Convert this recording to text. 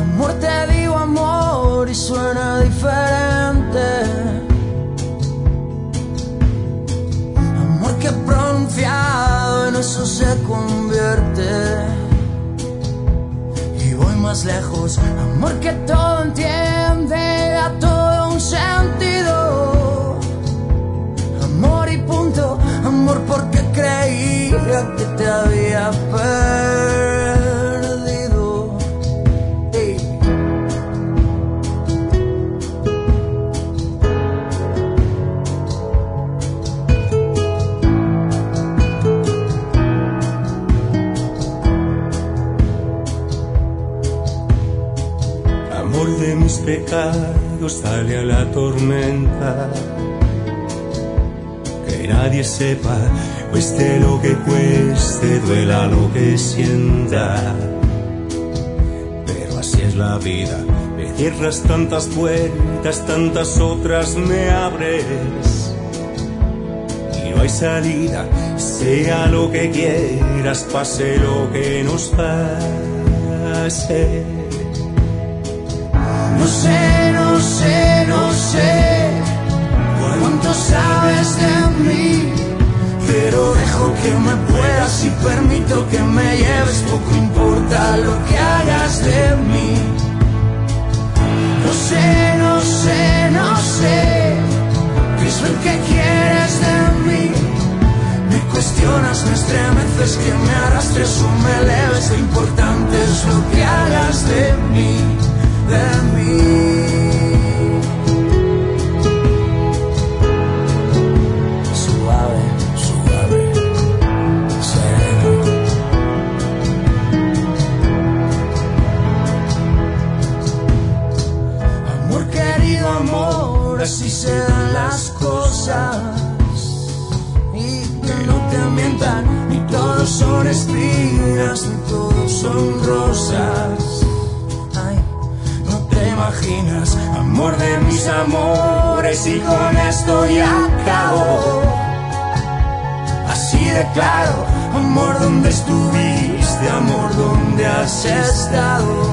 Amor, te digo amor y suena diferente. Amor que pronunciado en eso se convierte. Y voy más lejos. Amor que todo entiende, da todo un sentido. Amor y punto. Amor porque creía que te había perdido. Hey. Amor de mis pecados, sale a la tormenta. Que nadie sepa, cueste lo que cueste, duela lo que sienta. Pero así es la vida, me cierras tantas puertas, tantas otras me abres. Y no hay salida, sea lo que quieras, pase lo que nos pase. No sé, no sé, no sé cuánto sabes de mí, pero dejo que me puedas y permito que me lleves, poco importa lo que hagas de mí. No sé, no sé, no sé qué es lo que quieres de mí. Me cuestionas, me estremeces, que me arrastres o me eleves, lo importante es lo que hagas de mí, de mí. Suave, suave, sereno. Amor querido, amor, así se dan las cosas. Y que no te mientan, ni todos son espinas, ni todos son rosas. Imaginas, amor de mis amores, y con esto ya acabo. Así de claro, amor, ¿dónde estuviste? Amor, ¿dónde has estado?